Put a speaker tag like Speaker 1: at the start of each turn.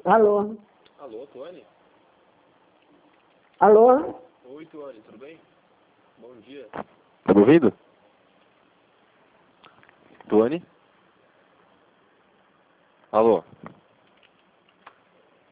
Speaker 1: Alô?
Speaker 2: Alô, Tony?
Speaker 1: Alô?
Speaker 2: Oi, Tony, tudo bem? Bom dia. Tá me ouvindo? Tony? Alô?